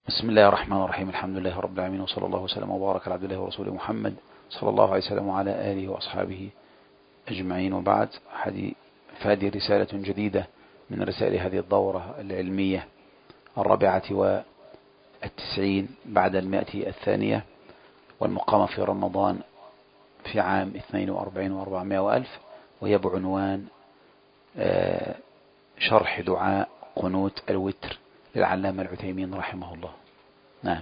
بسم الله الرحمن الرحيم. الحمد لله رب العالمين، وصلى الله وسلم وبارك على عبد الله ورسوله محمد صلى الله عليه وسلم وعلى آله وأصحابه أجمعين، وبعد. فهذه رسالة جديدة من رسائل هذه الدورة العلمية 94 بعد 100 والمقامة في رمضان في عام 42 و400 وألف، وهي بعنوان شرح دعاء قنوت الوتر للعلامة العثيمين رحمه الله. نعم.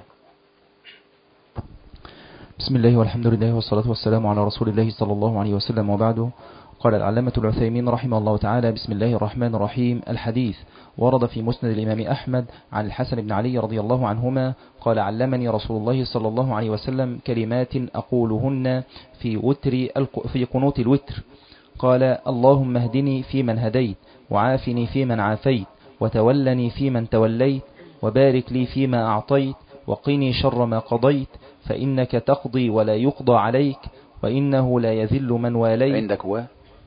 بسم الله والحمد لله والصلاة والسلام على رسول الله صلى الله عليه وسلم، وبعده. قال العلامة العثيمين رحمه الله تعالى: بسم الله الرحمن الرحيم. الحديث ورد في مسند الإمام أحمد عن الحسن بن علي رضي الله عنهما قال: علمني رسول الله صلى الله عليه وسلم كلمات أقولهن في قنوت الوتر. قال: اللهم اهدني فيمن هديت، وعافني فيمن عافيت، وتولني فيمن توليت، وبارك لي فيما أعطيت، وقني شر ما قضيت، فإنك تقضي ولا يقضى عليك، وإنه لا يذل من واليت. عندك هو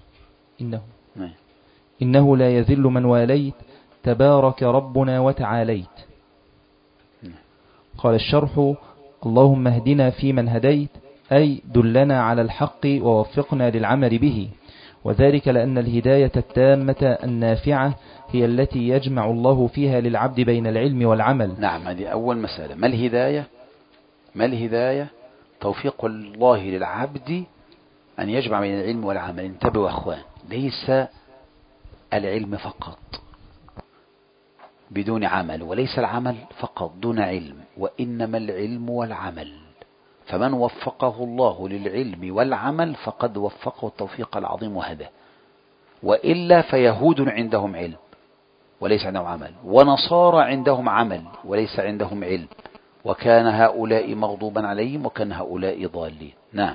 إنه لا يذل من واليت، تبارك ربنا وتعاليت. قال الشرح: اللهم اهدنا فيمن هديت، أي دلنا على الحق ووفقنا للعمل به، وذلك لأن الهداية التامة النافعة هي التي يجمع الله فيها للعبد بين العلم والعمل. نعم، هذه أول مسألة. ما الهداية؟ توفيق الله للعبد أن يجمع بين العلم والعمل. انتبهوا يا أخوان، ليس العلم فقط بدون عمل، وليس العمل فقط دون علم، وإنما العلم والعمل. فمن وفقه الله للعلم والعمل فقد وفقه التوفيق العظيم وهداه، وإلا فيهود عندهم علم وليس عندهم عمل، ونصارى عندهم عمل وليس عندهم علم، وكان هؤلاء مغضوبا عليهم وكان هؤلاء ضالين. نعم.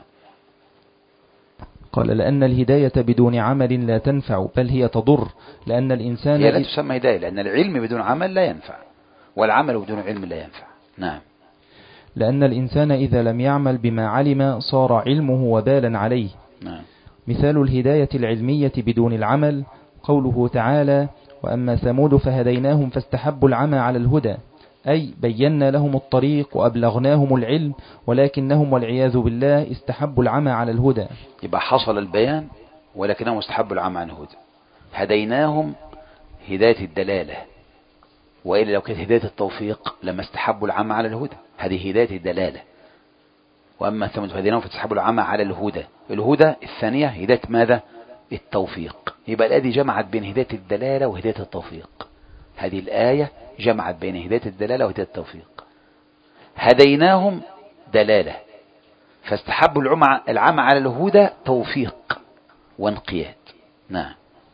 قال: لأن الهداية بدون عمل لا تنفع، بل هي تضر، لأن الإنسان هي لا تسمى هداية، لأن العلم بدون عمل لا ينفع، والعمل بدون علم لا ينفع. نعم. لأن الإنسان إذا لم يعمل بما علم صار علمه وبالا عليه. نعم. مثال الهداية العلمية بدون العمل قوله تعالى: وأما ثمود فهديناهم فاستحبوا العمى على الهدى، أي بينا لهم الطريق وأبلغناهم العلم، ولكنهم والعياذ بالله استحبوا العمى على الهدى. يبقى حصل البيان ولكنهم استحبوا العمى عن الهدى. هديناهم هداية الدلالة، وإلا لو كانت هداية التوفيق لما استحبوا العمى على الهدى. هذه هداية الدلالة. وأما ثمود فهديناهم فاستحبوا العمى على الهدى. الهدى الثانية هداية ماذا؟ التوفيق. يبقى الآية دي جمعت بين هداية الدلالة وهداية التوفيق. هذه الآية جمعت بين هداية الدلالة وهداية التوفيق. هديناهم دلالة، فاستحبوا العمى على الهدى توفيق وانقياد. نعم.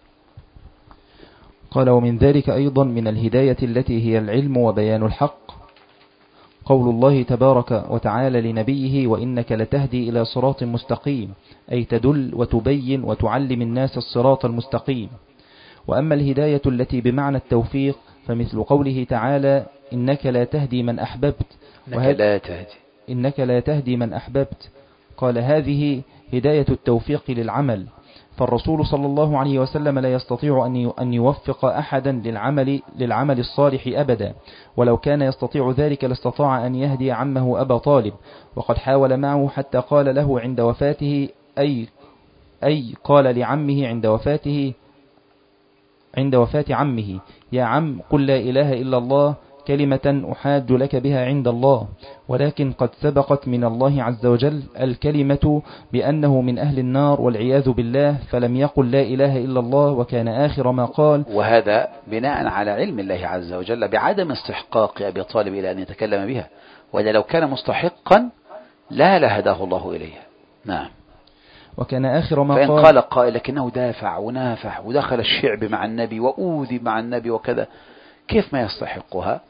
قال: ومن ذلك أيضا من الهداية التي هي العلم وبيان الحق قول الله تبارك وتعالى لنبيه: وإنك لتهدي إلى صراط مستقيم، أي تدل وتبين وتعلم الناس الصراط المستقيم. وأما الهداية التي بمعنى التوفيق فمثل قوله تعالى: إنك لا تهدي من أحببت، إنك لا تهدي من أحببت. قال: هذه هداية التوفيق للعمل، فالرسول صلى الله عليه وسلم لا يستطيع أن يوفق أحدا للعمل الصالح أبدا، ولو كان يستطيع ذلك لاستطاع أن يهدي عمه أبا طالب، وقد حاول معه حتى قال له عند وفاته أي قال لعمه عند وفاة عمه: يا عم قل لا إله إلا الله، كلمة أحاج لك بها عند الله، ولكن قد سبقت من الله عز وجل الكلمة بأنه من أهل النار والعياذ بالله، فلم يقل لا إله إلا الله، وكان آخر ما قال. وهذا بناء على علم الله عز وجل بعدم استحقاق أبي طالب إلى أن يتكلم بها، ولا لو كان مستحقا لا لهداه الله إليها. نعم. وكان آخر ما فإن قال قائل لكنه دافع ونافح ودخل الشعب مع النبي وأوذي مع النبي وكذا، كيف ما يستحقها؟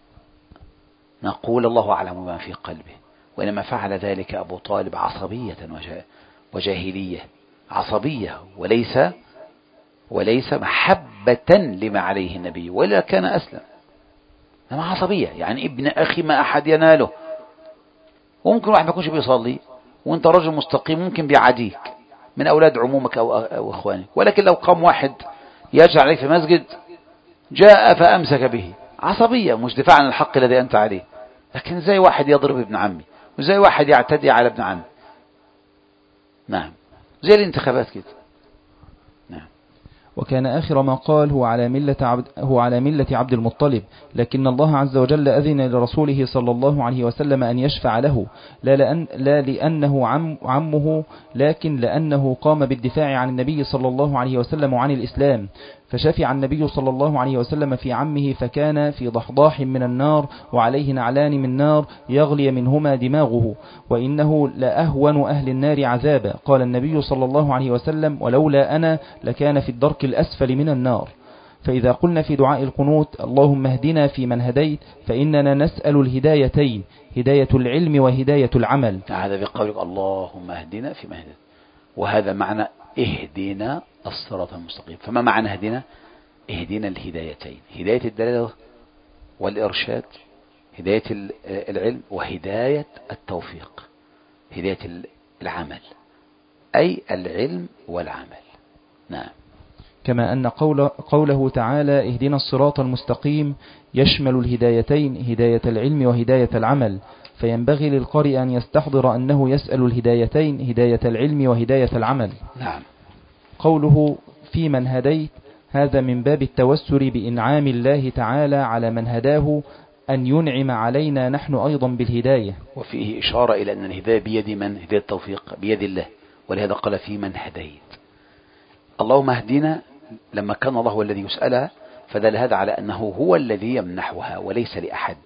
نقول الله أعلم ما في قلبه، وإنما فعل ذلك أبو طالب عصبية وجاهلية، عصبية وليس محبة لما عليه النبي، وإلا كان أسلم. إنما عصبية، يعني ابن أخي ما أحد يناله، وممكن واحد ما يكونش بيصلي وانت رجل مستقيم ممكن بيعاديك من أولاد عمومك أو إخوانك، ولكن لو قام واحد يجعل عليك في مسجد جاء فأمسك به، عصبية مش دفاع عن الحق الذي أنت عليه. لكن زي واحد يضرب ابن عمي، وزي واحد يعتدي على ابن عمي. نعم، زي الانتخابات كده. نعم. وكان آخر ما قال هو على ملة عبد المطلب، لكن الله عز وجل أذن لرسوله صلى الله عليه وسلم أن يشفع له، لا لأنه عمه، لكن لأنه قام بالدفاع عن النبي صلى الله عليه وسلم وعن الإسلام، فشفع النبي صلى الله عليه وسلم في عمه، فكان في ضحضاح من النار وعليه نعلان من نار يغلي منهما دماغه، وإنه لأهون أهل النار عذابا. قال النبي صلى الله عليه وسلم: ولولا أنا لكان في الدرك الأسفل من النار. فإذا قلنا في دعاء القنوت: اللهم اهدنا في من هديت، فإننا نسأل الهدايتين، هداية العلم وهداية العمل. هذا بقولك اللهم اهدنا في من هديت، وهذا معنى اهدنا الصراط المستقيم. فما معنى اهدنا؟ اهدنا الهدايتين، هداية الدلالة والإرشاد، هداية العلم، وهداية التوفيق، هداية العمل، أي العلم والعمل. نعم. كما أن قوله تعالى: اهدنا الصراط المستقيم، يشمل الهدايتين، هداية العلم وهداية العمل، فينبغي للقارئ أن يستحضر أنه يسأل الهدايتين، هداية العلم وهداية العمل. نعم. قوله في من هديت، هذا من باب التوسل بإنعام الله تعالى على من هداه، أن ينعم علينا نحن أيضا بالهداية. وفيه إشارة إلى أن الهداية بيد من؟ هداية التوفيق بيد الله، ولهذا قال في من هديت. اللهم اهدنا، لما كان الله هو الذي يسألها، فدل هذا على أنه هو الذي يمنحها وليس لأحد،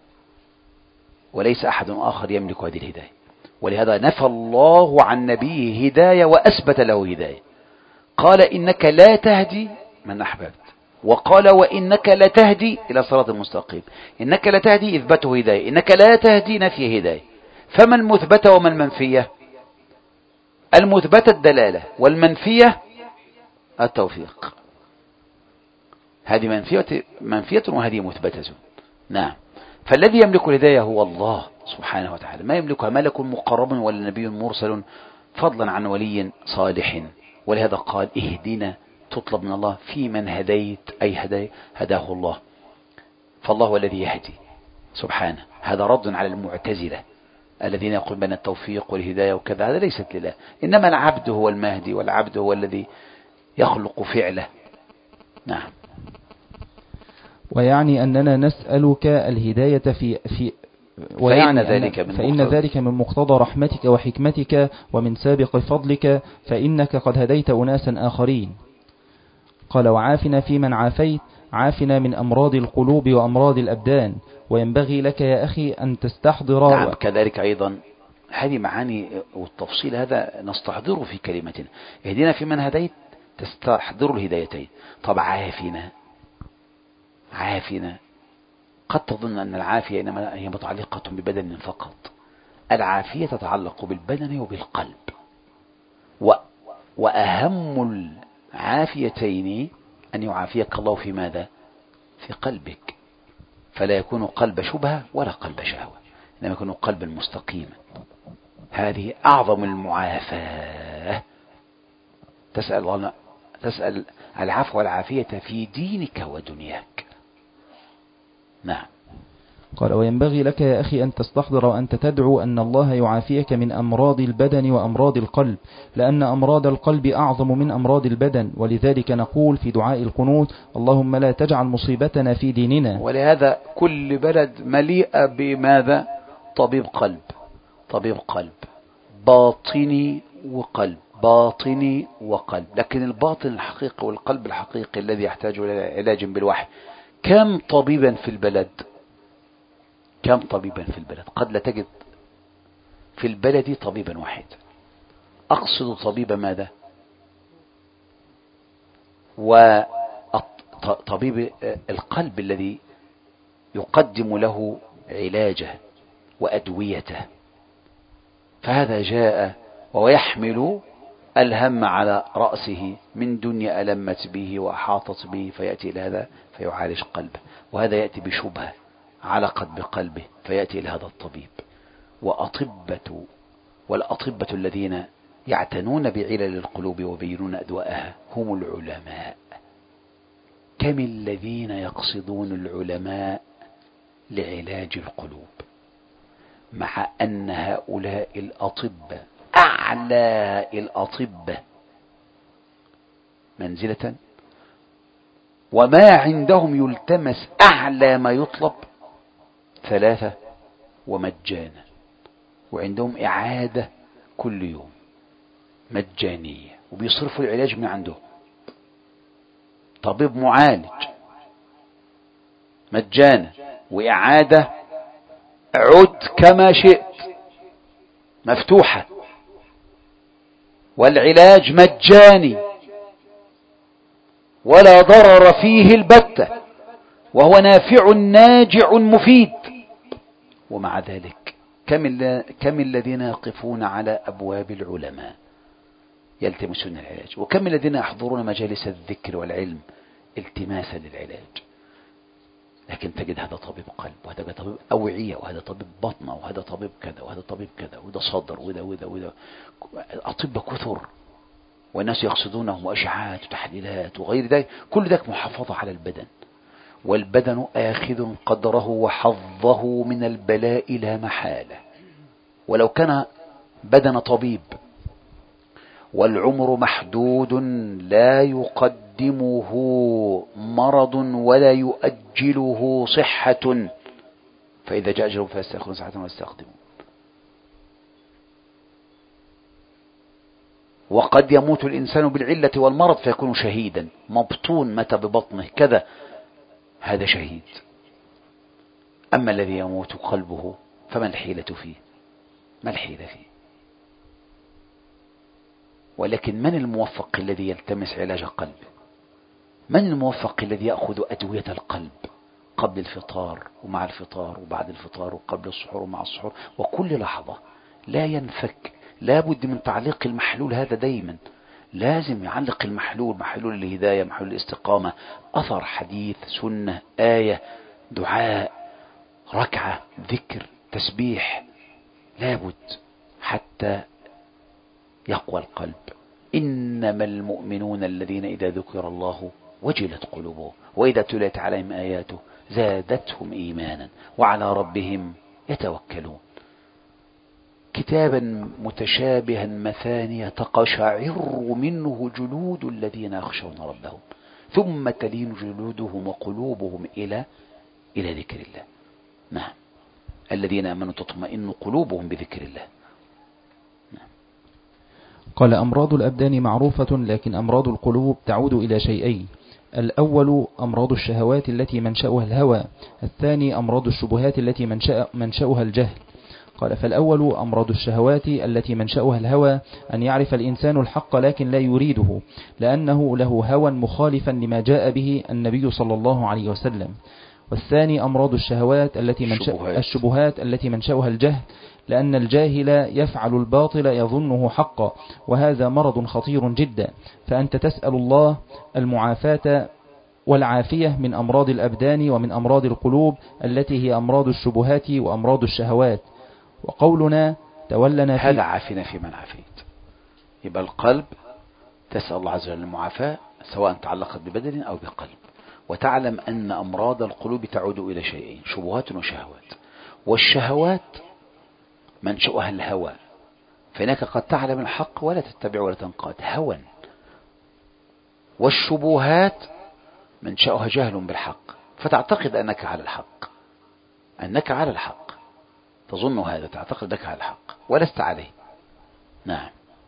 وليس أحد آخر يملك هذه الهداية. ولهذا نفى الله عن نبيه هداية وأثبت له هداية، قال إنك لا تهدي من أحببت، وقال وإنك لا تهدي إلى صراط المستقيم. إنك لا تهدي إثبته هداية، إنك لا تهدي نفي هداية. فما المثبتة وما المنفية؟ المثبتة الدلالة، والمنفية التوفيق. هذه منفية وهذه مثبتة. نعم. فالذي يملك الهداية هو الله سبحانه وتعالى، ما يملكها ملك مقرب ولا نبي مرسل، فضلا عن ولي صالح. ولهذا قال اهدنا، تطلب من الله في من هديت، أي هداه الله. فالله هو الذي يهدي سبحانه. هذا رد على المعتزلة الذين يقولون بين التوفيق والهداية وكذا، هذا ليست لله، إنما العبد هو المهدي، والعبد هو الذي يخلق فعله. نعم. ويعني أننا نسألك الهداية في فإن ذلك من مقتضى رحمتك وحكمتك ومن سابق فضلك، فإنك قد هديت أناسا آخرين. قال: وعافنا في من عافيت، عافنا من أمراض القلوب وأمراض الأبدان. وينبغي لك يا أخي أن تستحضر. نعم. كذلك أيضا هذه معاني والتفصيل هذا نستحضره في كلمتنا. اهدنا في من هديت، تستحضر الهدايتين. طب عافنا، قد تظن أن العافية إنما هي متعلقة ببدن فقط. العافية تتعلق بالبدن وبالقلب، وأهم العافيتين أن يعافيك الله في ماذا؟ في قلبك، فلا يكون قلب شبهة ولا قلب شهوة، إنما يكون قلبا مستقيما. هذه أعظم المعافاة. تسأل العفو والعافية في دينك ودنياك. نعم. قال: وينبغي لك يا أخي أن تستحضر وأنت تدعو أن الله يعافيك من أمراض البدن وأمراض القلب، لأن أمراض القلب أعظم من أمراض البدن. ولذلك نقول في دعاء القنوت: اللهم لا تجعل مصيبتنا في ديننا. ولهذا كل بلد مليئة بماذا؟ طبيب قلب باطني وقلب. لكن الباطن الحقيقي والقلب الحقيقي الذي يحتاج إلى علاج بالوحي، كم طبيبا في البلد؟ قد لا تجد في البلد طبيبا واحد. أقصد طبيب ماذا؟ وطبيب القلب الذي يقدم له علاجه وأدويته. فهذا جاء ويحمل الهم على رأسه من دنيا ألمت به وأحاطت به، فيأتي إلى هذا فيعالج قلبه، وهذا يأتي بشبهة علقت بقلبه فيأتي إلى هذا الطبيب. والأطبة الذين يعتنون بعلل القلوب وبينون أدواءها هم العلماء. كم الذين يقصدون العلماء لعلاج القلوب مع أن هؤلاء الأطباء أعلى الأطباء منزلة، وما عندهم يلتمس أعلى ما يطلب 3 ومجانا، وعندهم إعادة كل يوم مجانية، وبيصرفوا العلاج من عندهم. طبيب معالج مجانا، وإعادة عد كما شئت مفتوحة، والعلاج مجاني ولا ضرر فيه البتة، وهو نافع ناجع مفيد. ومع ذلك كم الذين يقفون على أبواب العلماء يلتمسون العلاج، وكم الذين يحضرون مجالس الذكر والعلم التماسا للعلاج، لكن تجد هذا طبيب قلب، وهذا طبيب أوعية، وهذا طبيب بطنة، وهذا طبيب كذا، وهذا طبيب كذا، وده صدر، وده أطباء كثر، والناس يقصدونهم، وأشعاعات وتحليلات وغير ذلك. كل ذلك محافظة على البدن، والبدن آخذ قدره وحظه من البلاء لا محالة. ولو كان بدن طبيب والعمر محدود لا يقدمه مرض ولا يؤجله صحة، فإذا جاء أجله فيستأخرون ساعة ويستقدمون. وقد يموت الإنسان بالعلة والمرض فيكون شهيدا، مبطون متى ببطنه كذا، هذا شهيد. أما الذي يموت قلبه فما الحيلة فيه؟ ما الحيلة فيه؟ ولكن من الموفق الذي يلتمس علاج قلبه؟ من الموفق الذي يأخذ أدوية القلب قبل الفطار ومع الفطار وبعد الفطار وقبل السحور ومع السحور، وكل لحظة لا ينفك؟ لا بد من تعليق المحلول هذا دايما، لازم يعلق المحلول، محلول الهداية، محلول الاستقامة، أثر، حديث، سنة، آية، دعاء، ركعة، ذكر، تسبيح، لابد حتى يقوى القلب. إنما المؤمنون الذين إذا ذكر الله وجلت قلوبهم وإذا تليت عليهم آياته زادتهم إيمانا وعلى ربهم يتوكلون. كتابا متشابها مثانية تقشعر منه جلود الذين يخشون ربهم ثم تلين جلودهم وقلوبهم إلى ذكر الله. نعم، الذين آمنوا تطمئن قلوبهم بذكر الله. نعم. قال: أمراض الأبدان معروفة، لكن أمراض القلوب تعود إلى شيئين: الأول أمراض الشهوات التي منشأها الهوى، الثاني أمراض الشبهات التي منشأها الجهل. قال: فالأول أمراض الشهوات التي منشأها الهوى، أن يعرف الإنسان الحق لكن لا يريده، لأنه له هوى مخالفا لما جاء به النبي صلى الله عليه وسلم. والثاني أمراض الشهوات الشبهات التي منشأها الجهل، لأن الجاهل يفعل الباطل يظنه حقا، وهذا مرض خطير جدا. فأنت تسأل الله المعافاة والعافية من أمراض الأبدان ومن أمراض القلوب التي هي أمراض الشبهات وأمراض الشهوات. وقولنا تولنا في هذا عافنا في من عافيت، يبقى القلب تسأل الله عز وجل المعافاة سواء تعلقت ببدن أو بقلب. وتعلم أن أمراض القلوب تعود إلى شيئين: شبهات وشهوات. والشهوات منشأها الهوى، فإنك قد تعلم الحق ولا تتبع ولا تنقاد هوى. والشبهات منشأها جهل بالحق، فتعتقد أنك على الحق، تظن هذا، تعتقد أنك على الحق ولست عليه. نعم.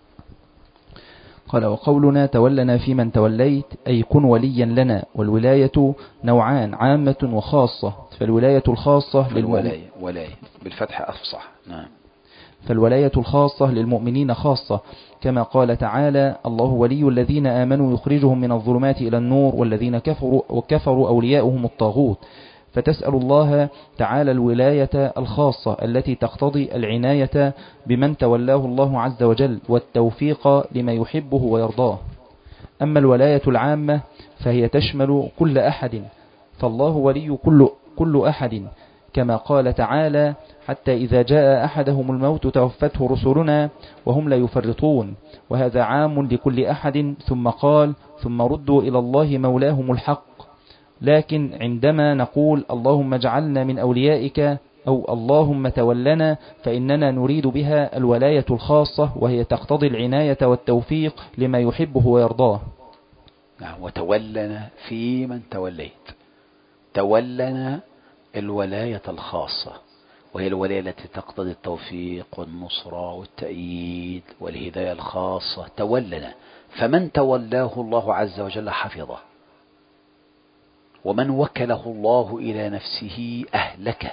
قال: وقولنا تولنا في من توليت، أي كن وليا لنا. والولاية نوعان: عامة وخاصة. فالولاية الخاصة ولاية بالفتح أفصح. نعم. فالولاية الخاصة للمؤمنين خاصة، كما قال تعالى: الله ولي الذين آمنوا يخرجهم من الظلمات إلى النور، والذين كفروا أولياؤهم الطاغوت. فتسأل الله تعالى الولاية الخاصة التي تقتضي العناية بمن تولاه الله عز وجل والتوفيق لما يحبه ويرضاه. أما الولاية العامة فهي تشمل كل أحد، فالله ولي كل أحد، كما قال تعالى: حتى إذا جاء أحدهم الموت توفته رسلنا وهم لا يفرطون. وهذا عام لكل أحد. ثم قال: ثم ردوا إلى الله مولاهم الحق. لكن عندما نقول اللهم اجعلنا من أوليائك أو اللهم تولنا، فإننا نريد بها الولاية الخاصة، وهي تقتضي العناية والتوفيق لما يحبه ويرضاه. نعم. وتولنا في من توليت، تولنا الولاية الخاصة، وهي الولاية التي تقتضي التوفيق والنصرة والتأييد والهداية الخاصة. تولنا، فمن تولاه الله عز وجل حفظه، ومن وكله الله إلى نفسه أهلكه.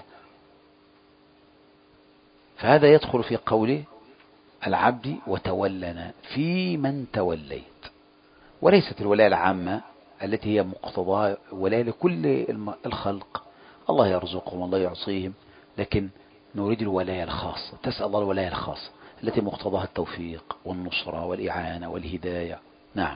فهذا يدخل في قوله العبد وتولنا في من توليت. وليست الولاية العامة التي هي مقتضى ولاية لكل الخلق، الله يرزقهم والله يعصيهم، لكن نريد الولاية الخاصة. تسأل الله الولاية الخاصة التي مقتضاها التوفيق والنصرة والإعانة والهداية. نعم.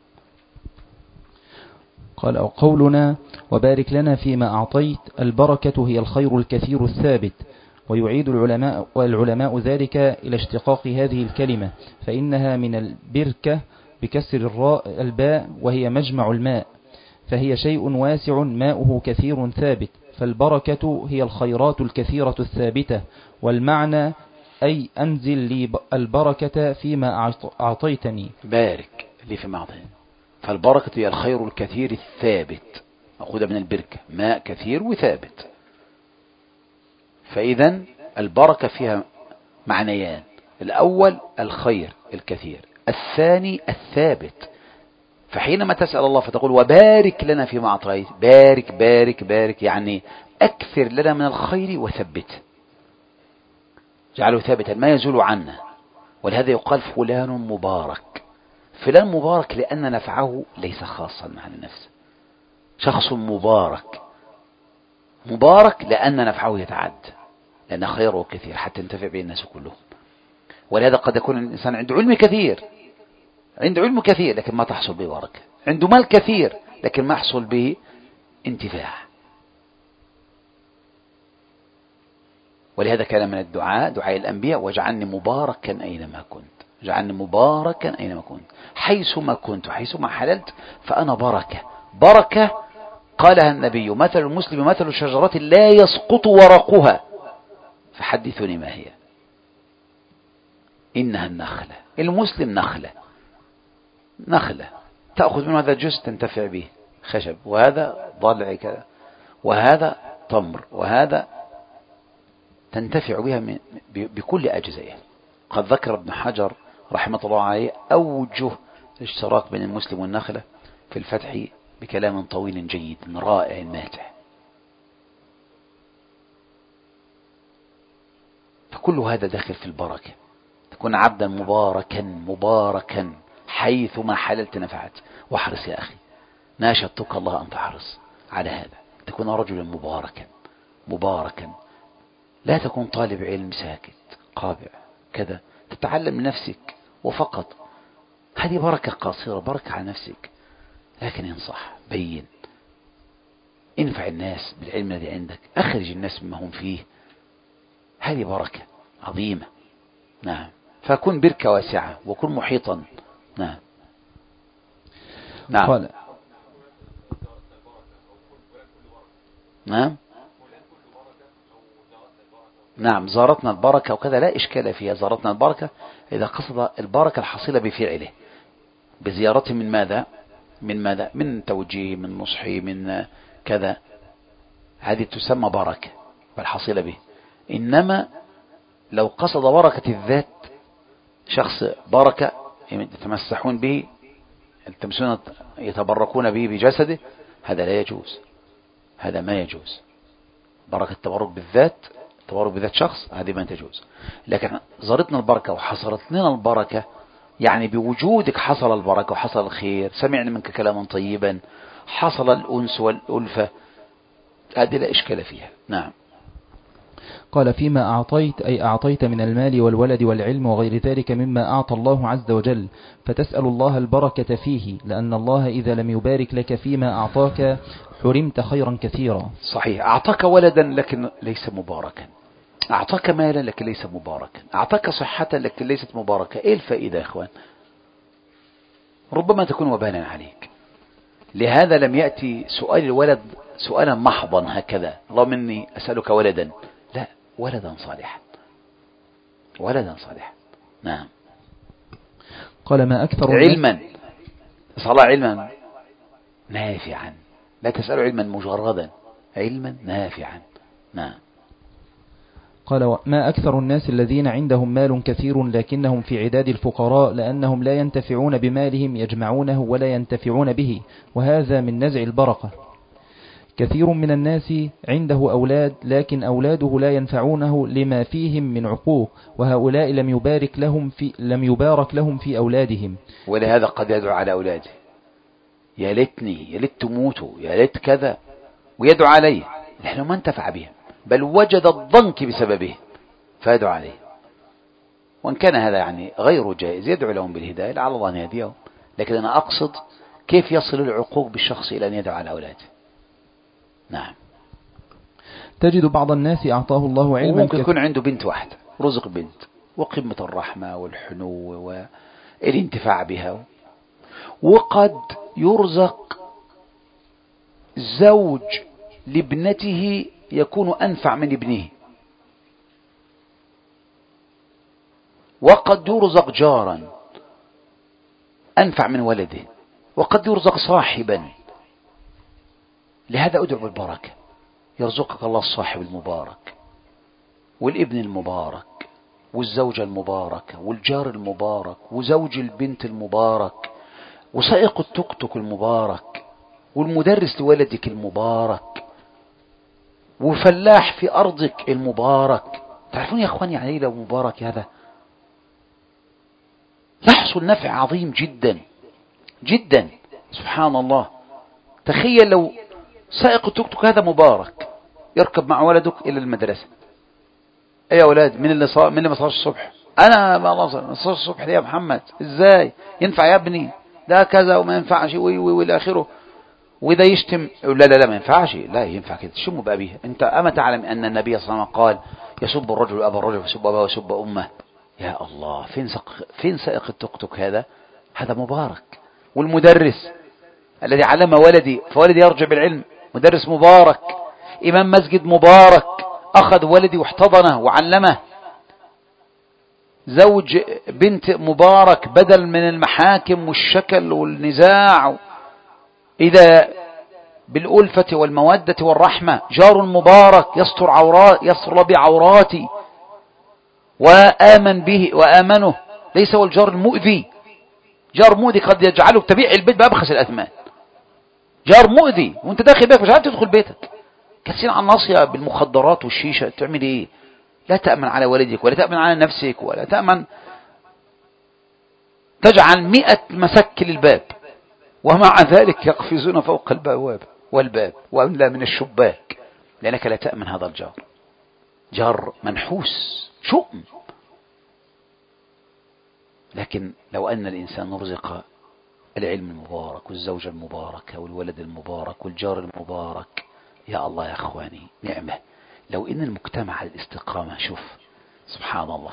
قال أو قولنا وبارك لنا فيما أعطيت، البركة هي الخير الكثير الثابت. ويعيد العلماء ذلك إلى اشتقاق هذه الكلمة، فإنها من البركة بكسر الراء الباء، وهي مجمع الماء، فهي شيء واسع ماؤه كثير ثابت. فالبركة هي الخيرات الكثيرة الثابتة، والمعنى أي أنزل لي البركة فيما أعطيتني. بارك لي فيما أعطيتني. فالبركة هي الخير الكثير الثابت، مأخوذة من البركة، ماء كثير وثابت. فإذا البركة فيها معنيان: الأول الخير الكثير، الثاني الثابت. فحينما تسأل الله فتقول وبارك لنا فيما أعطيت، بارك بارك بارك، يعني أكثر لنا من الخير وثبت، جعله ثابتا ما يزول عنا. ولهذا يقال فلان مبارك. فلان مبارك لأن نفعه ليس خاصا عن النفس. شخص مبارك، مبارك لأن نفعه يتعد، لأن خيره كثير حتى ينتفع به الناس كلهم. ولهذا قد يكون الإنسان عنده علم كثير، عنده علم كثير لكن ما تحصل به بركة، عنده مال كثير لكن ما يحصل به انتفاع. ولهذا كان من الدعاء دعاء الأنبياء: واجعلني مباركا أينما كنت، اجعلني مباركا أينما كنت، حيثما كنت حيثما حللت فأنا بركة. بركة قالها النبي: مثل المسلم مثل شجرة لا يسقط ورقها، فحدثوني ما هي. إنها النخلة. المسلم نخلة، نخلة تأخذ منه هذا الجزء تنتفع به، خشب، وهذا ضلع كذا، وهذا تمر، وهذا تنتفع بها بكل أجزائها. قد ذكر ابن حجر رحمة الله عليه أوجه الاشتراك بين المسلم والنخلة في الفتح بكلام طويل جيد رائع ماتع. فكل هذا داخل في البركة. تكون عبدا مباركا مباركا حيثما حللت نفعت. واحرص يا أخي، ناشدتك الله أن تحرص على هذا، تكون رجلا مباركا مباركا. لا تكون طالب علم ساكت قابع كذا، تتعلم لنفسك وفقط. هذه بركة قاصرة، بركة على نفسك. لكن انصح، بين، انفع الناس بالعلم الذي عندك، أخرج الناس مما هم فيه. هذه بركة عظيمة. نعم. فكن بركة واسعة وكن محيطا. نعم. نعم. قال نعم. نعم. زارتنا البركة وكذا لا إشكال فيها. زارتنا البركة إذا قصد البركة الحصيلة بفعله، بزيارته من ماذا؟ من ماذا؟ من توجيه، من نصحي، من كذا. هذه تسمى بركة والحصيلة به. إنما لو قصد بركة الذات، شخص بركة يتمسحون به، يتبركون به بجسده، هذا لا يجوز، هذا ما يجوز. بركة التبرك بالذات، التبرك بذات شخص، هذه ما تجوز. لكن زارتنا البركة وحصلت لنا البركة، يعني بوجودك حصل البركة وحصل الخير، سمعنا منك كلاما طيبا، حصل الأنس والألفة، هذه لا إشكال فيها. نعم. قال فيما أعطيت أي أعطيت من المال والولد والعلم وغير ذلك مما أعطى الله عز وجل، فتسأل الله البركة فيه، لأن الله إذا لم يبارك لك فيما أعطاك حرمت خيرا كثيرا. صحيح. أعطاك ولدا لكن ليس مباركا، أعطاك مالا لكن ليس مباركا، أعطاك صحة لكن ليست مباركة. إيه الفائدة يا إخوان؟ ربما تكون وبالا عليك. لهذا لم يأتي سؤال الولد سؤالا محضا هكذا: اللهم إني أسألك ولدا. لا، ولدا صالحا، ولدا صالحا. نعم. قال ما أكثر علما، صلاة علما نافعا، لا تسأل علما مجردا، علما نافعا. نعم. قال ما أكثر الناس الذين عندهم مال كثير لكنهم في عداد الفقراء، لأنهم لا ينتفعون بمالهم، يجمعونه ولا ينتفعون به، وهذا من نزع البركة. كثير من الناس عنده أولاد لكن أولاده لا ينفعونه لما فيهم من عقوق، وهؤلاء لم يبارك لهم في أولادهم. ولهذا قد يدعو على أولاده: يا ليتني، يا ليت تموتوا، يا ليت كذا، ويدعو عليه نحن ما انتفع بهم، بل وجد الضنك بسببه فيدعو عليه. وإن كان هذا يعني غير جائز يدعو لهم بالهداية لعل الله أن يهديهم، لكن أنا أقصد كيف يصل العقوق بالشخص إلى أن يدعو على أولاده. نعم. تجد بعض الناس أعطاه الله علما، وممكن يكون عنده بنت واحدة، رزق بنت، وقمة الرحمة والحنو والانتفاع بها، وقد يرزق زوج لابنته يكون أنفع من ابنه، وقد يرزق جارا أنفع من ولده، وقد يرزق صاحبا. لهذا أدعو بالبركة، يرزقك الله الصاحب المبارك، والابن المبارك، والزوجة المباركة، والجار المبارك، وزوج البنت المبارك، وسائق التوك توك المبارك، والمدرس لولدك المبارك، وفلاح في أرضك المبارك. تعرفون يا أخواني عليه لو مبارك هذا يحصل نفع عظيم جدا جدا. سبحان الله. تخيل لو سائق التوك توك هذا مبارك يركب مع ولدك إلى المدرسة: أي يا أولاد، من اللي ما صارش الصبح؟ أنا ما صارش الصبح ليه يا محمد؟ إزاي ينفع يا ابني؟ لا كذا وما ينفعش وإلى آخره. وإذا يشتم: لا لا لا ما ينفعش. لا ينفع كده، تشم بأبيه. أنت أما تعلم أن النبي صلى الله عليه وسلم قال: يسب الرجل أبا الرجل ويسب أباه ويسب أمه. يا الله، فين سائق التوك توك هذا مبارك. والمدرس الذي علم ولدي فولدي يرجع بالعلم، مدرس مبارك. إمام مسجد مبارك أخذ ولدي واحتضنه وعلمه. زوج بنت مبارك بدل من المحاكم والشكل والنزاع، إذا بالألفة والمودة والرحمة. جار مبارك يستر بعوراتي وآمن به وآمنه، ليس هو الجار المؤذي. جار مؤذي قد يجعلك تبيع البيت بأبخس الأثمان. جار مؤذي وانت داخل بيتك مش عارف تدخل بيتك، كثير عن ناصية بالمخدرات والشيشة. تعمل ايه؟ لا تأمن على والدك ولا تأمن على نفسك ولا تأمن. تجعل 100 مسك للباب ومع ذلك يقفزون فوق البواب والباب وأملا من الشباك، لأنك لا تأمن هذا الجار. جار منحوس شؤم. لكن لو أن الإنسان رزق العلم المبارك والزوجة المباركة والولد المبارك والجار المبارك، يا الله يا أخواني نعمة. لو إن المجتمع على الاستقامة، شوف سبحان الله،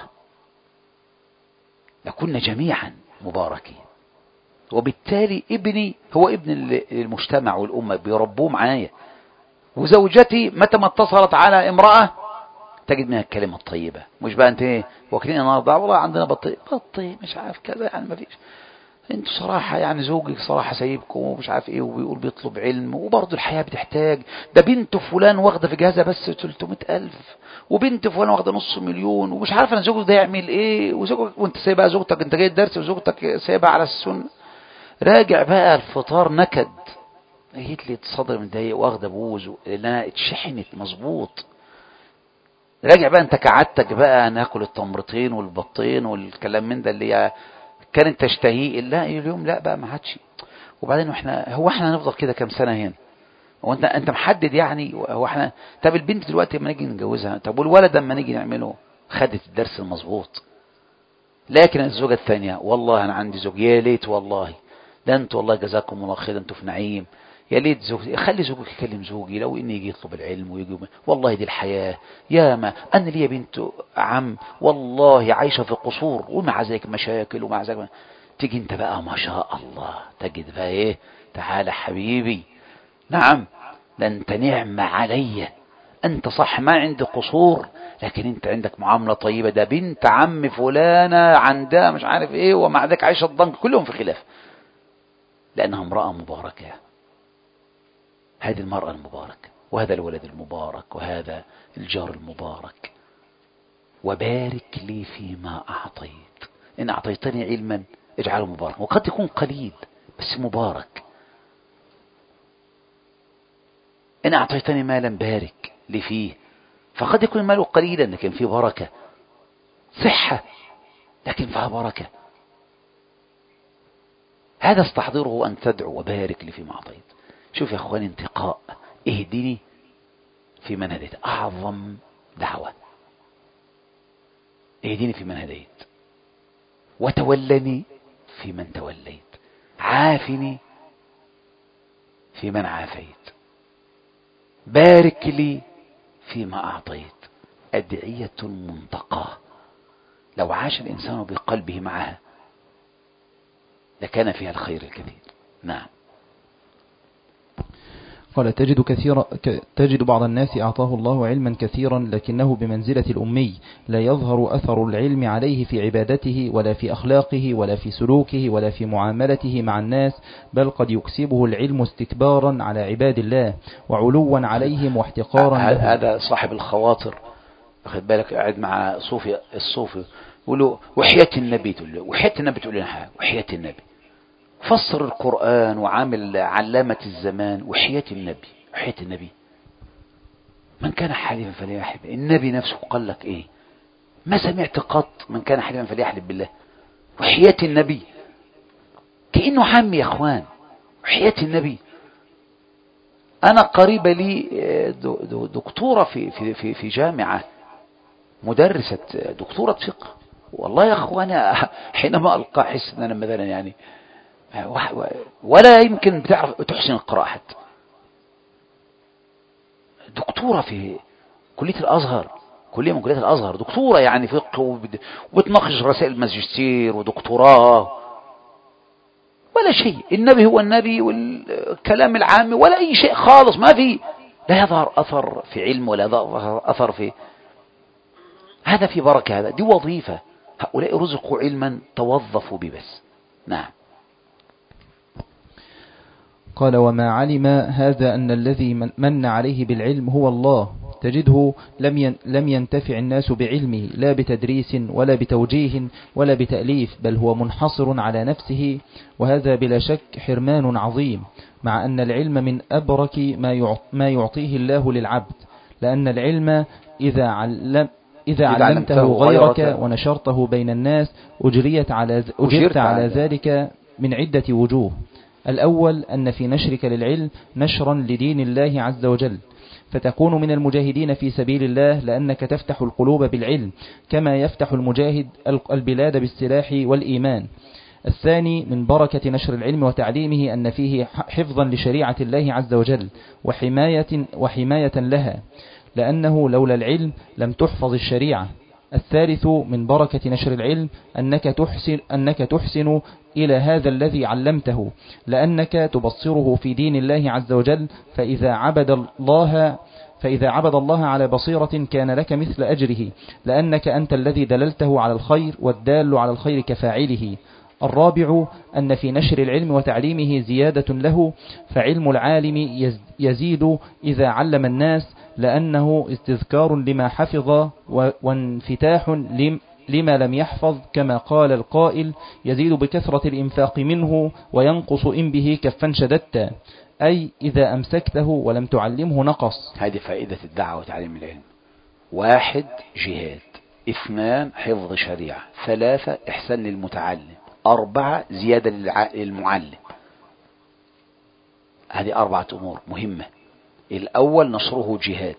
لكنا جميعا مباركين. وبالتالي ابني هو ابن المجتمع والأمة، بيربوه معايا. وزوجتي متى ما اتصلت على امرأة تجد منها الكلمة الطيبة، مش بقى انت واكلين النهارده والله عندنا بطيء مش عارف كذا، يعني ما فيش. انتوا صراحة يعني زوجك صراحة سايبكم ومش عارف ايه، وبيقول بيطلب علم، وبرضه الحياة بتحتاج. ده بنت فلان واخدة في جهازها بس 300,000، وبنت فلان واخدة 500,000، ومش عارف انا زوجك ده يعمل ايه، وزوجك وانت سايبها زوجتك، انت جاي الدرس وزوجتك سايبها على السنة. راجع بقى الفطار نكد، جيت لي تصدر متضايق واخدة بوز لانها اتشحنت مظبوط. راجع بقى انت كعادتك بقى ناكل التمرتين والبطين والكلام من ده اللي كانت تشتهيه، لا اليوم لا بقى ما عادش. وبعدين هو احنا هنفضل كده كام سنة هنا؟ هو انت محدد يعني؟ هو احنا طب البنت دلوقتي لما نيجي نتجوزها، طب والولد لما نيجي نعمله خدت الدرس المظبوط. لكن الزوجة الثانية، والله انا عندي زوج، يا ليت والله، ده انتوا والله جزاكم الله خير، انتوا في نعيم. يا ليت زوجي، خلي زوجك يكلم زوجي لو اني يجي يطلب العلم ويجي، والله دي الحياة. يا ما انا ليا بنت عم والله عايشة في قصور ومع ذلك مشاكل ومع ذلك. تيجي انت بقى ما شاء الله تجد بقى ايه؟ تعالى حبيبي، نعم ده انت نعمة علي أنت صح ما عندك قصور، لكن أنت عندك معاملة طيبة، ده بنت عم فلانة عندها مش عارف إيه، ومع ذلك عايشة الضنك، كلهم في خلاف، لأنها امرأة مباركة. هذه المرأة المباركة، وهذا الولد المبارك، وهذا الجار المبارك. وبارك لي فيما أعطيت، إن أعطيتني علما اجعله مبارك، وقد يكون قليل بس مبارك. إن أعطيتني مالا بارك لي فيه، فقد يكون المال قليلا لكن فيه بركة. صحة لكن فيها بركة. هذا استحضره أن تدعو وبارك لي فيما أعطيت. شوف يا أخواني، انتقاء، اهدني في من هديت، أعظم دعوة. اهدني في من هديت، وتولني في من توليت، عافني في من عافيت، بارك لي فيما أعطيت. أدعية منتقاه، لو عاش الإنسان بقلبه معها لكان فيها الخير الكثير. نعم. قال تجد بعض الناس أعطاه الله علما كثيرا لكنه بمنزلة الأمي، لا يظهر أثر العلم عليه في عبادته ولا في أخلاقه ولا في سلوكه ولا في معاملته مع الناس، بل قد يكسبه العلم استكبارا على عباد الله وعلوا عليهم واحتقارا له. هذا صاحب الخواطر، أخذ بالك، قاعد مع الصوفي يقول له وحياة النبي، تقول له وحياة النبي، تقول له حاجة وحياة النبي، فسر القرآن وعامل علامة الزمان، وحياة النبي وحياة النبي. من كان حالفا فليحلف، النبي نفسه قال لك ايه؟ ما سمعت قط من كان حالفا فليحلف بالله. وحياة النبي كأنه حامي يا اخوان، وحياة النبي. انا قريبة لي دكتورة في جامعة، مدرسة دكتورة فقه، والله يا اخوان حينما القى احس ان انا مثلا يعني ولا يمكن بتعرف تحسن القراءة حتى. دكتورة في كلية الأزهر، كلية من كلية الأزهر، دكتورة يعني فقه، وبتناقش رسائل الماجستير ودكتوراه، ولا شيء. النبي هو النبي والكلام العام ولا أي شيء خالص، ما في، لا يظهر أثر في علم ولا يظهر أثر في هذا، في بركة. هذا دي وظيفة، هؤلاء رزقوا علما توظفوا به بس. نعم. قال وما علم هذا أن الذي من عليه بالعلم هو الله، تجده لم ينتفع الناس بعلمه لا بتدريس ولا بتوجيه ولا بتأليف، بل هو منحصر على نفسه، وهذا بلا شك حرمان عظيم، مع أن العلم من أبرك ما يعطيه الله للعبد، لأن العلم إذا علمته غيرك ونشرته بين الناس أجرت على ذلك من عدة وجوه. الأول أن في نشرك للعلم نشرا لدين الله عز وجل، فتكون من المجاهدين في سبيل الله، لأنك تفتح القلوب بالعلم كما يفتح المجاهد البلاد بالسلاح والإيمان. الثاني من بركة نشر العلم وتعليمه أن فيه حفظا لشريعة الله عز وجل وحماية لها، لأنه لولا العلم لم تحفظ الشريعة. الثالث من بركة نشر العلم أنك تحسن إلى هذا الذي علمته، لأنك تبصره في دين الله عز وجل، فإذا عبد الله على بصيرة كان لك مثل أجره، لأنك أنت الذي دللته على الخير، والدال على الخير كفاعله. الرابع أن في نشر العلم وتعليمه زيادة له، فعلم العالم يزيد إذا علم الناس، لأنه استذكار لما حفظ وانفتاح لما لم يحفظ، كما قال القائل يزيد بكثرة الإنفاق منه وينقص إن به كفا شددت، أي إذا أمسكته ولم تعلمه نقص. هذه فائدة الدعوة وتعليم العلم. 1 جهاد، 2 حفظ شريعة، 3 إحسان للمتعلم، 4 زيادة للمعلم. هذه 4 أمور مهمة. الأول نشره جهاد،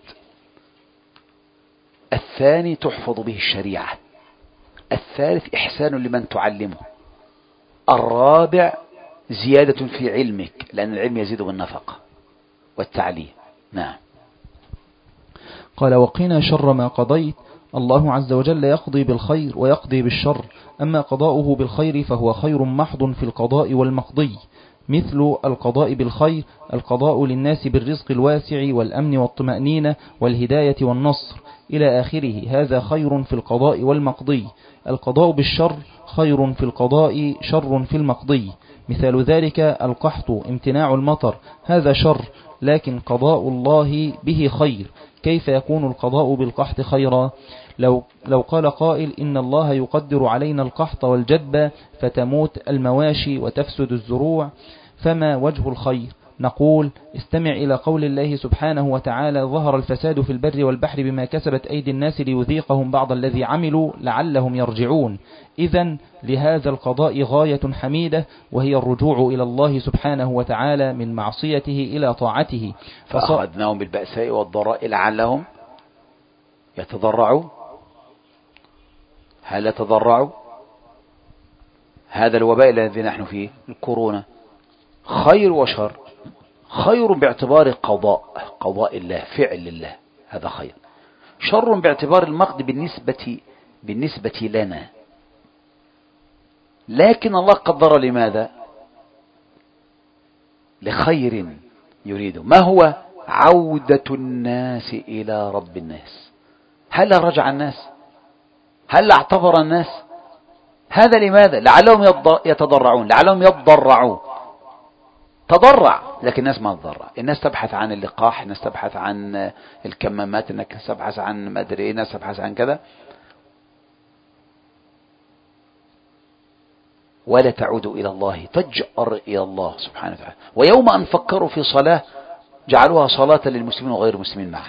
الثاني تحفظ به الشريعة، الثالث إحسان لمن تعلمه، الرابع زيادة في علمك، لأن العلم يزيد بالنفقة والتعليم. نعم. قال وقنا شر ما قضيت، الله عز وجل يقضي بالخير ويقضي بالشر، أما قضاؤه بالخير فهو خير محض في القضاء والمقضي، مثل القضاء بالخير، القضاء للناس بالرزق الواسع والأمن والطمأنينة والهداية والنصر إلى آخره. هذا خير في القضاء والمقضي. القضاء بالشر خير في القضاء شر في المقضي. مثال ذلك القحط، امتناع المطر، هذا شر، لكن قضاء الله به خير. كيف يكون القضاء بالقحط خيرا؟ لو قال قائل إن الله يقدر علينا القحط والجدب فتموت المواشي وتفسد الزروع، فما وجه الخير؟ نقول استمع إلى قول الله سبحانه وتعالى: ظهر الفساد في البر والبحر بما كسبت أيدي الناس ليذيقهم بعض الذي عملوا لعلهم يرجعون. إذن لهذا القضاء غاية حميدة، وهي الرجوع إلى الله سبحانه وتعالى من معصيته إلى طاعته. فأخذناهم بالبأساء والضراء لعلهم يتضرعوا. هل يتضرعوا؟ هذا الوباء الذي نحن فيه، الكورونا، خير وشر. خير باعتبار قضاء الله، فعل الله، هذا خير. شر باعتبار المقد بالنسبة لنا. لكن الله قدر لماذا؟ لخير يريده. ما هو؟ عودة الناس إلى رب الناس. هل رجع الناس؟ هل اعتبر الناس؟ هذا لماذا؟ لعلهم يتضرعون، لعلهم يتضرعوا. تضرع، لكن الناس ما تضرع. الناس تبحث عن اللقاح، الناس تبحث عن الكمامات، الناس تبحث عن ما ادري، الناس تبحث عن كذا، ولا تعود إلى الله، تجأر إلى الله سبحانه وتعالى. ويوم أن فكروا في صلاة جعلوها صلاة للمسلمين وغير المسلمين معا.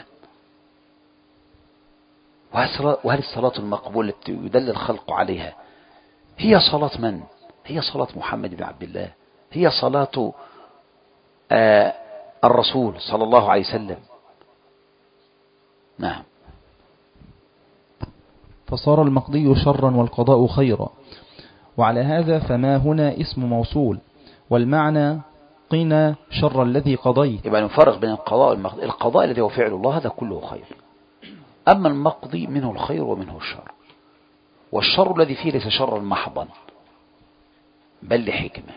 وهل الصلاة المقبولة التي يدل الخلق عليها هي صلاة من؟ هي صلاة محمد بن عبد الله، هي صلاة الرسول صلى الله عليه وسلم. نعم. فصار المقضي شرا والقضاء خيرا. وعلى هذا فما هنا اسم موصول، والمعنى قنا شر الذي قضيت. يبقى نفرق بين القضاء والمقضي. القضاء الذي هو فعل الله هذا كله خير، أما المقضي منه الخير ومنه الشر. والشر الذي فيه ليس شرا محضا، بل لحكمة،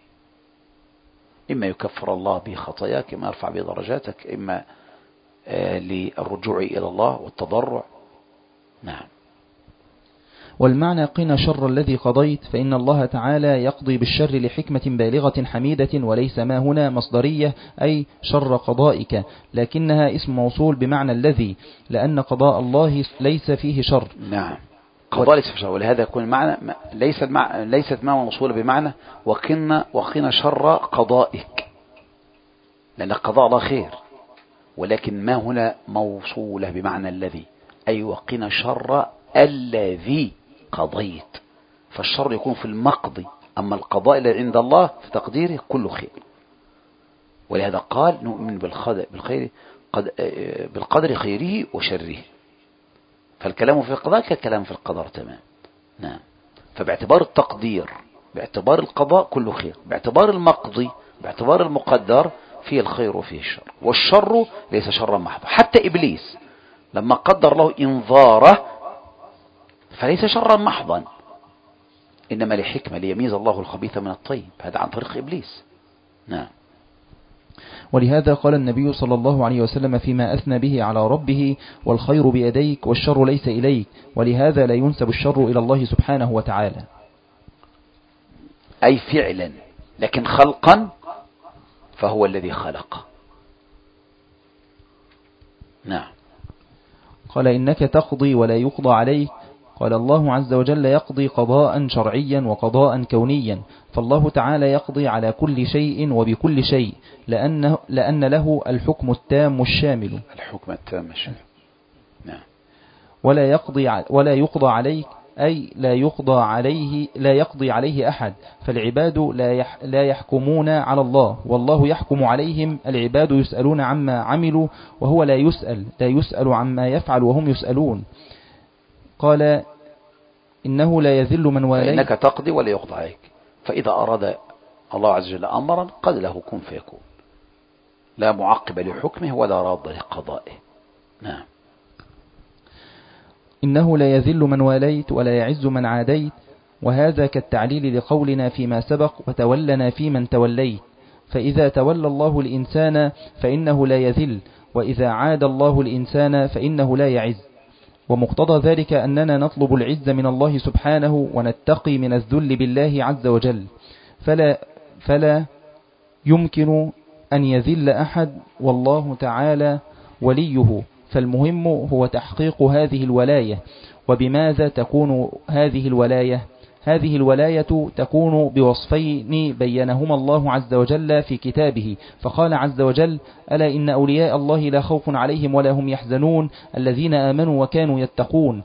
إما يكفر الله به خطاياك، إما يرفع به درجاتك، إما للرجوع إلى الله والتضرع. نعم. والمعنى قنا شر الذي قضيت، فإن الله تعالى يقضي بالشر لحكمة بالغة حميدة، وليس ما هنا مصدرية أي شر قضائك، لكنها اسم موصول بمعنى الذي، لأن قضاء الله ليس فيه شر. نعم، قضاء ليس فيه شر، ولهذا يكون المعنى ليست ما موصولة بمعنى وقنا شر قضائك، لأن قضاء الله خير، ولكن ما هنا موصولة بمعنى الذي، أي وقنا شر الذي قضيت. فالشر يكون في المقضي، أما القضاء اللي عند الله في تقديره كله خير. ولهذا قال نؤمن بالقدر خيره وشره. فالكلام في القضاء كالكلام في القدر تمام. نعم. فباعتبار التقدير، باعتبار القضاء كله خير، باعتبار المقضي، باعتبار المقدر فيه الخير وفيه الشر. والشر ليس شرا محضا. حتى إبليس لما قدر له إنذاره فليس شرا محضا، إنما لحكمة ليميز الله الخبيث من الطيب. هذا عن طريق إبليس. نعم. ولهذا قال النبي صلى الله عليه وسلم فيما أثنى به على ربه: والخير بيديك والشر ليس إليك. ولهذا لا ينسب الشر إلى الله سبحانه وتعالى، أي فعلا، لكن خلقا فهو الذي خلق. نعم. قال إنك تقضي ولا يقضى عليك. قال الله عز وجل يقضي قضاء شرعيا وقضاء كونيا، فالله تعالى يقضي على كل شيء وبكل شيء، لأن له الحكم التام الشامل. الحكم التام الشامل. نعم. ولا يقضى عليك، أي لا يقضي عليه أحد، فالعباد لا يحكمون على الله، والله يحكم عليهم. العباد يسألون عما عملوا، وهو لا يسأل عما يفعل وهم يسألون. قال إنه لا يذل من واليه. إنك تقضي ولا يقضى عليك، فإذا أراد الله عز وجل أمرا قد له كن فيكون، لا معقب لحكمه ولا راد لقضائه. نعم. إنه لا يذل من واليت ولا يعز من عاديت، وهذا كالتعليل لقولنا فيما سبق: وتولنا في من توليت. فإذا تولى الله الإنسان فإنه لا يذل، وإذا عاد الله الإنسان فإنه لا يعز. ومقتضى ذلك أننا نطلب العز من الله سبحانه ونتقي من الذل بالله عز وجل، فلا يمكن أن يذل أحد والله تعالى وليه. فالمهم هو تحقيق هذه الولاية. وبماذا تكون هذه الولاية؟ هذه الولاية تكون بوصفين بينهما الله عز وجل في كتابه، فقال عز وجل: ألا إن أولياء الله لا خوف عليهم ولا هم يحزنون الذين آمنوا وكانوا يتقون.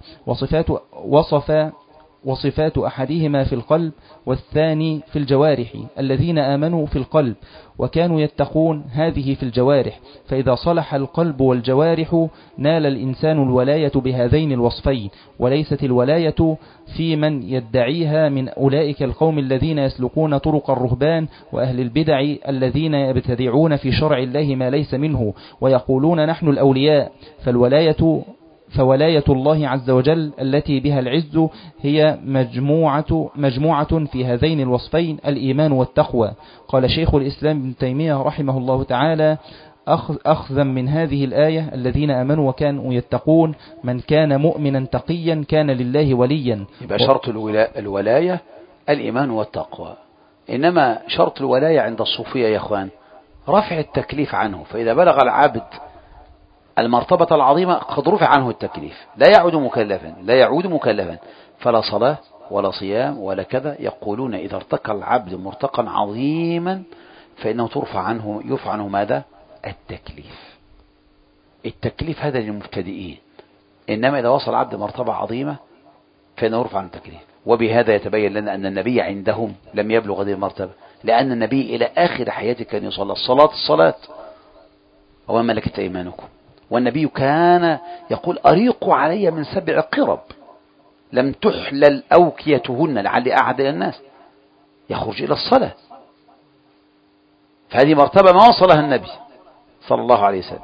وصفات أحدهما في القلب والثاني في الجوارح. الذين آمنوا في القلب وكانوا يتقون هذه في الجوارح. فإذا صلح القلب والجوارح نال الإنسان الولاية بهذين الوصفين، وليست الولاية في من يدعيها من أولئك القوم الذين يسلكون طرق الرهبان وأهل البدع الذين يبتدعون في شرع الله ما ليس منه ويقولون نحن الأولياء. فولاية الله عز وجل التي بها العز هي مجموعة في هذين الوصفين: الإيمان والتقوى. قال شيخ الإسلام ابن تيمية رحمه الله تعالى أخذا من هذه الآية: الذين آمنوا وكانوا يتقون، من كان مؤمنا تقيا كان لله وليا. يبقى شرط الولاية الإيمان والتقوى. إنما شرط الولاية عند الصوفية يا أخوان رفع التكليف عنه، فإذا بلغ العبد المرتبة العظيمة قد رفع عنه التكليف، لا يعود مكلفا، فلا صلاة ولا صيام ولا كذا. يقولون إذا ارتقى العبد مرتقا عظيما فإنه يرفع عنه ماذا؟ التكليف هذا للمبتدئين. إنما إذا وصل العبد مرتبة عظيمة فإنه يرفع عنه التكليف. وبهذا يتبين لنا أن النبي عندهم لم يبلغ هذه المرتبة، لأن النبي إلى آخر حياته كان يصلى الصلاة وما ملكت أيمانكم. والنبي كان يقول: أريقوا علي من 7 قرب لم تحلل أوكيتهن لعلي أعد إلى الناس، يخرج إلى الصلاة. فهذه مرتبة ما وصلها النبي صلى الله عليه وسلم.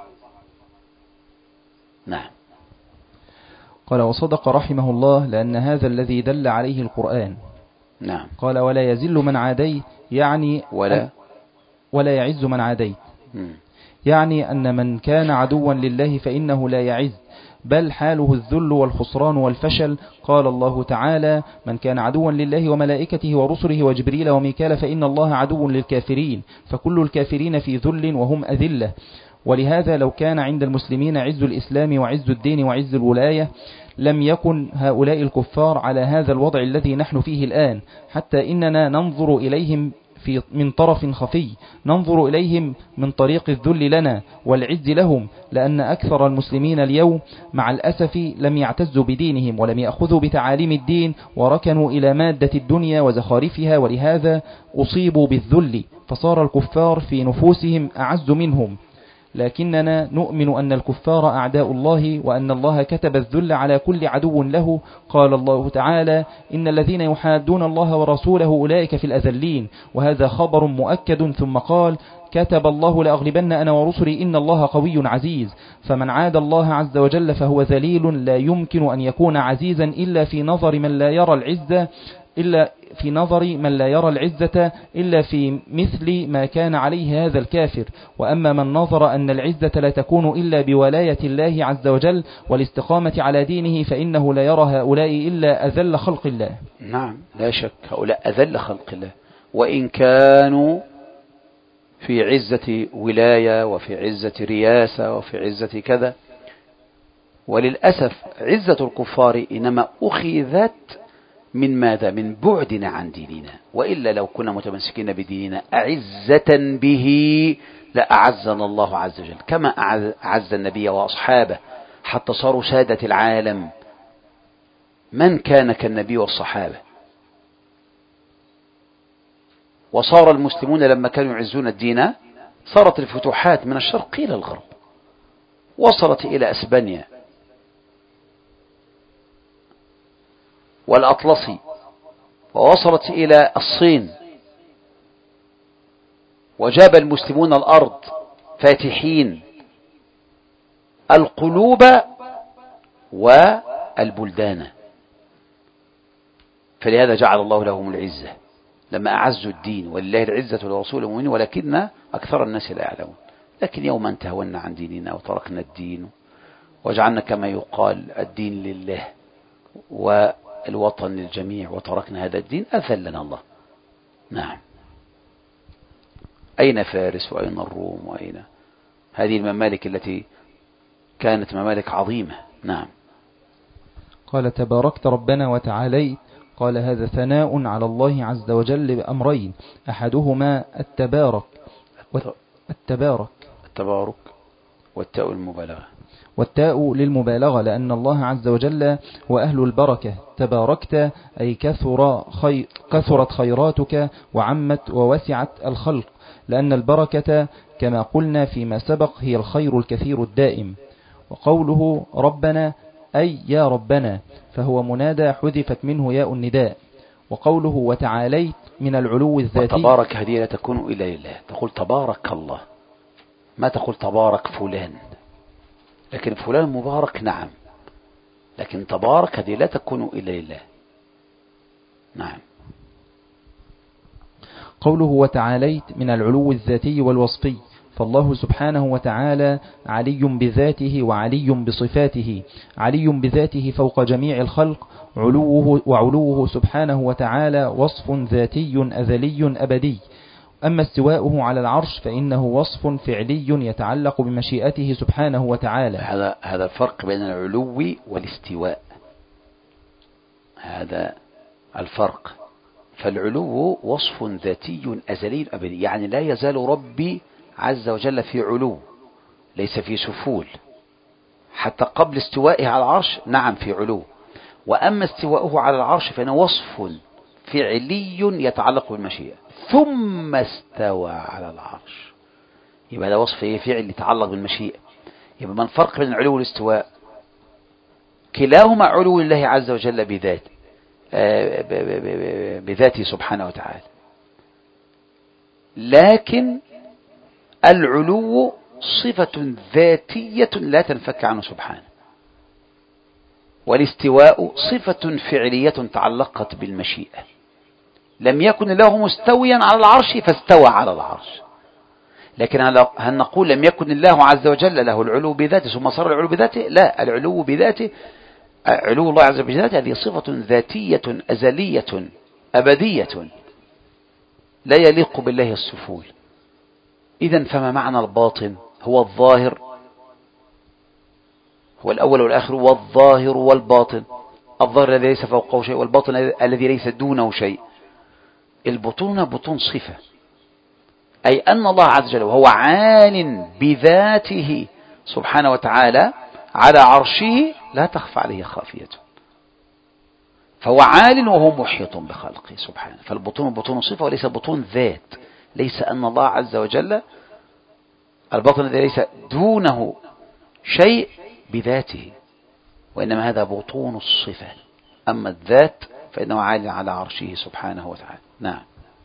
نعم. قال: وصدق رحمه الله، لأن هذا الذي دل عليه القرآن. نعم. قال: ولا يزل من عاديت، يعني ولا يعز من عاديت، يعني أن من كان عدوا لله فإنه لا يعز، بل حاله الذل والخسران والفشل. قال الله تعالى: من كان عدوا لله وملائكته ورسله وجبريل وميكال فإن الله عدو للكافرين، فكل الكافرين في ذل وهم أذلة. ولهذا لو كان عند المسلمين عز الإسلام وعز الدين وعز الولاية لم يكن هؤلاء الكفار على هذا الوضع الذي نحن فيه الآن، حتى إننا ننظر إليهم من طرف خفي، ننظر إليهم من طريق الذل لنا والعز لهم، لأن أكثر المسلمين اليوم مع الأسف لم يعتزوا بدينهم ولم يأخذوا بتعاليم الدين، وركنوا إلى مادة الدنيا وزخارفها، ولهذا أصيبوا بالذل، فصار الكفار في نفوسهم أعز منهم. لكننا نؤمن أن الكفار أعداء الله، وأن الله كتب الذل على كل عدو له. قال الله تعالى: إن الذين يحادون الله ورسوله أولئك في الأذلين، وهذا خبر مؤكد. ثم قال: كتب الله لأغلبن أنا ورسلي إن الله قوي عزيز. فمن عاد الله عز وجل فهو ذليل، لا يمكن أن يكون عزيزا إلا في نظر من لا يرى العزة إلا في مثل ما كان عليه هذا الكافر. وأما من نظر أن العزة لا تكون إلا بولاية الله عز وجل والاستقامة على دينه فإنه لا يرى هؤلاء إلا أذل خلق الله. نعم، لا شك، هؤلاء أذل خلق الله، وإن كانوا في عزة ولاية وفي عزة رياسة وفي عزة كذا. وللأسف عزة الكفار إنما أخذت من ماذا؟ من بعدنا عن ديننا. وإلا لو كنا متمسكين بديننا أعزة به لأعزنا الله عز وجل، كما أعز النبي وأصحابه حتى صاروا سادة العالم. من كان كالنبي والصحابة؟ وصار المسلمون لما كانوا يعزون الدين صارت الفتوحات من الشرق إلى الغرب، وصلت إلى أسبانيا والأطلسي، ووصلت إلى الصين، وجاب المسلمون الأرض فاتحين القلوب والبلدان. فلهذا جعل الله لهم العزة. لما أعزوا الدين، ولله العزة ولرسول المؤمنين ولكن أكثر الناس لا يعلمون. لكن يوم انتهونا عن ديننا وتركنا الدين وجعلنا كما يقال الدين لله والوطن للجميع وتركنا هذا الدين أذلنا الله. نعم. أين فارس وأين الروم وأين هذه الممالك التي كانت ممالك عظيمة؟ نعم. قال تباركت ربنا وتعاليت. قال هذا ثناء على الله عز وجل بأمرين، أحدهما التبارك والتاء المبالغة، والتاء للمبالغة، لأن الله عز وجل هو أهل البركة. تباركت أي كثرت خيراتك وعمت ووسعت الخلق، لأن البركة كما قلنا فيما سبق هي الخير الكثير الدائم. وقوله ربنا أي يا ربنا فهو منادى حذفت منه ياء النداء. وقوله وتعاليت من العلو الذاتي. وتبارك هذه لا تكون إلا لله، تقول تبارك الله، ما تقول تبارك فلان، لكن فلان مبارك نعم، لكن تبارك هذه لا تكون إلا لله. نعم. قوله وتعاليت من العلو الذاتي والوصفي، فالله سبحانه وتعالى علي بذاته وعلي بصفاته. علي بذاته فوق جميع الخلق، وعلوه سبحانه وتعالى وصف ذاتي أزلي أبدي. أما استواؤه على العرش فإنه وصف فعلي يتعلق بمشيئته سبحانه وتعالى. هذا الفرق بين العلو والاستواء، هذا الفرق. فالعلو وصف ذاتي أزلي أبدي، يعني لا يزال ربي عز وجل في علو، ليس في سفول، حتى قبل استوائه على العرش نعم في علو. وأما استواؤه على العرش فإنه وصف فعلي يتعلق بالمشيئة ثم استوى على العرش، يبقى هذا وصف فعلي يتعلق بالمشيئة. يبقى ما الفرق بين العلو والاستواء؟ كلاهما علو الله عز وجل بذاته سبحانه وتعالى، لكن العلو صفة ذاتية لا تنفك عنه سبحانه، والاستواء صفة فعلية تعلقت بالمشيئة. لم يكن الله مستويا على العرش فاستوى على العرش، لكن هل نقول لم يكن الله عز وجل له العلو بذاته ثم صار العلو بذاته؟ لا، العلو بذاته، علو الله عز وجل بذاته هذه صفة ذاتية أزلية أبدية لا يليق بالله السفول. إذن فما معنى الباطن؟ هو الظاهر، هو الأول والآخر، والظاهر والباطن. الظاهر الذي ليس فوقه شيء، والباطن الذي ليس دونه شيء. البطون بطون صفة، أي أن الله عز وجل وهو عال بذاته سبحانه وتعالى على عرشه لا تخفى عليه خافية، فهو عال وهو محيط بخلقه سبحانه. فالبطون بطون صفة وليس بطون ذات، ليس أن الله عز وجل الباطن الذي ليس دونه شيء بذاته، وإنما هذا بطون الصفة. أما الذات فإنه عال على عرشه سبحانه وتعالى. نعم.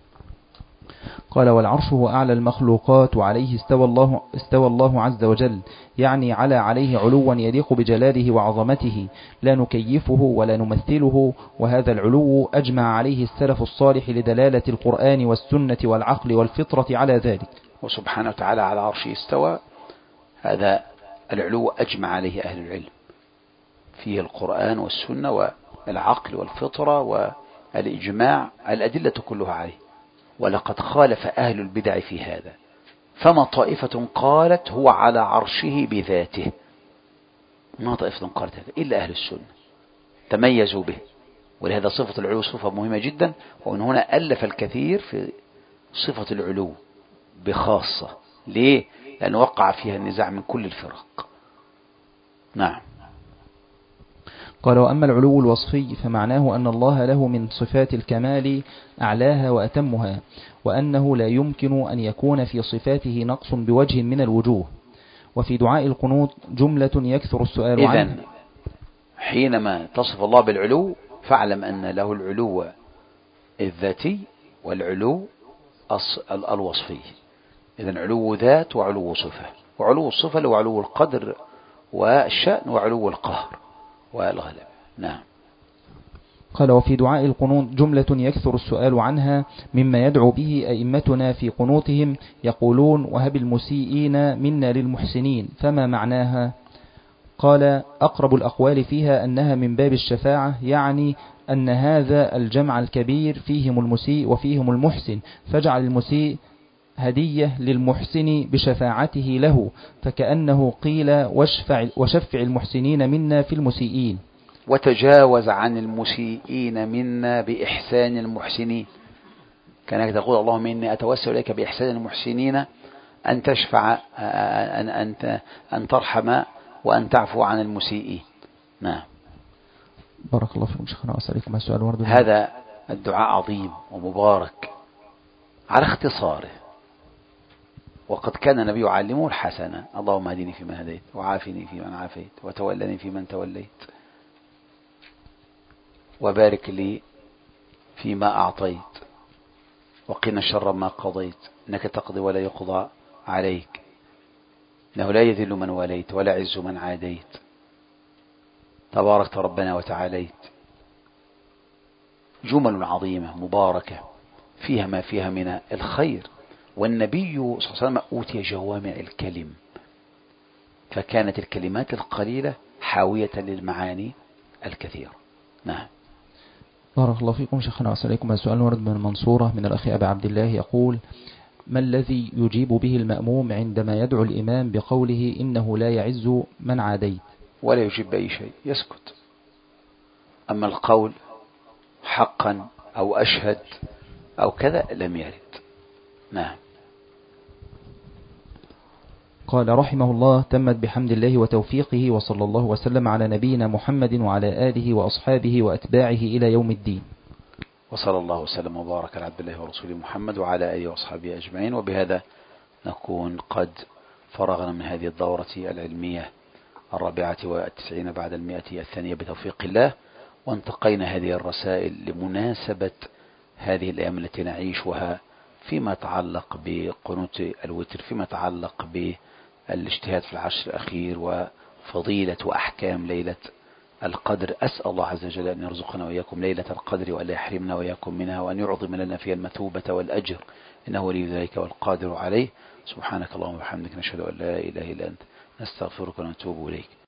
قال والعرش هو أعلى المخلوقات، وعليه استوى الله عز وجل، يعني عليه علوا يليق بجلاله وعظمته، لا نكيفه ولا نمثله. وهذا العلو أجمع عليه السلف الصالح لدلالة القرآن والسنة والعقل والفطرة على ذلك. وسبحانه وتعالى على عرشه استوى، هذا العلو أجمع عليه أهل العلم، فيه القرآن والسنة والعقل والفطرة والإجماع، الأدلة كلها عليه. ولقد خالف أهل البدع في هذا، فما طائفة قالت هو على عرشه بذاته، ما طائفة قالت هذا إلا أهل السنة تميزوا به. ولهذا صفة العلو صفة مهمة جدا، ومن هنا ألف الكثير في صفة العلو بخاصة. ليه؟ لأن وقع فيها النزاع من كل الفرق. نعم. قال وأما العلو الوصفي فمعناه أن الله له من صفات الكمال أعلاها وأتمها، وأنه لا يمكن أن يكون في صفاته نقص بوجه من الوجوه. وفي دعاء القنوت جملة يكثر السؤال عنها. إذن حينما تصف الله بالعلو فاعلم أن له العلو الذاتي والعلو الوصفي. إذن علو ذات وعلو صفة، وعلو الصفة له علو القدر والشأن وعلو القهر والغلب. نعم. قال: وفي دعاء القنوت جملة يكثر السؤال عنها مما يدعو به أئمتنا في قنوتهم، يقولون: وهب المسيئين منا للمحسنين، فما معناها؟ قال: أقرب الأقوال فيها أنها من باب الشفاعة، يعني أن هذا الجمع الكبير فيهم المسيء وفيهم المحسن، فاجعل المسيء هدية للمحسن بشفاعته له، فكأنه قيل: وشفع المحسنين منا في المسيئين. وتجاوز عن المسيئين منا بإحسان المحسنين، كانك تقول: اللهم إني أتوسل إليك بإحسان المحسنين أن تشفع، أن ترحم وأن تعفو عن المسيئين. نعم. بارك الله فيكم شيخنا وأسألكم السؤال ورد. هذا الدعاء عظيم ومبارك على اختصاره، وقد كان النبي يعلمه الحسنة: اللهم اهدني فيمن هديت، وعافني فيمن عافيت، وتولني فيمن توليت، وبارك لي فيما أعطيت، وقنا شر ما قضيت، إنك تقضي ولا يقضى عليك، إنه لا يذل من وليت ولا يعز من عاديت، تباركت ربنا وتعاليت. جمل عظيمة مباركة فيها ما فيها من الخير، والنبي صلى الله عليه وسلم أوتي جوامع الكلم، فكانت الكلمات القليلة حاوية للمعاني الكثيرة. نعم. بارك الله فيكم شيخنا وأسألكم السؤال ورد من المنصورة من الأخ أبي عبد الله، يقول: ما الذي يجيب به المأموم عندما يدعو الإمام بقوله: إنه لا يعز من عاديت؟ ولا يجيب بأي شيء، يسكت. أما القول حقا أو أشهد أو كذا لم يرد. نعم. قال رحمه الله: تمت بحمد الله وتوفيقه، وصلى الله وسلم على نبينا محمد وعلى آله وأصحابه وأتباعه إلى يوم الدين. وصلى الله وسلم وبارك على عبد الله ورسوله محمد وعلى آله وأصحابه أجمعين. وبهذا نكون قد فرغنا من هذه الدورة العلمية 94 بعد 100 الثانية بتوفيق الله، وانتقينا هذه الرسائل لمناسبة هذه الأيام التي نعيشها فيما يتعلق بقنوت الوتر، فيما يتعلق بالاجتهاد في العشر الأخير وفضيلة وأحكام ليلة القدر. أسأل الله عز وجل أن يرزقنا وإياكم ليلة القدر، وأن لا يحرمنا وإياكم منها، وأن يعظم لنا فيها المثوبة والأجر، إنه ولي ذلك والقادر عليه. سبحانك اللهم وبحمدك، نشهد أن لا إله إلا أنت، نستغفرك ونتوب إليك.